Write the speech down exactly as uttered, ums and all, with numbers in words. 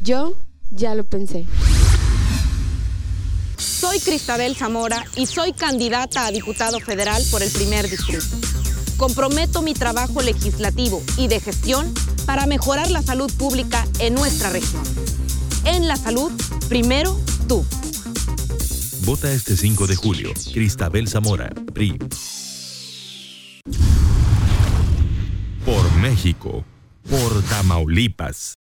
Yo ya lo pensé. Soy Cristabel Zamora y soy candidata a diputado federal por el primer distrito. Comprometo mi trabajo legislativo y de gestión para mejorar la salud pública en nuestra región. En la salud, primero tú. Vota este cinco de julio. Cristabel Zamora, P R I. Por México, por Tamaulipas.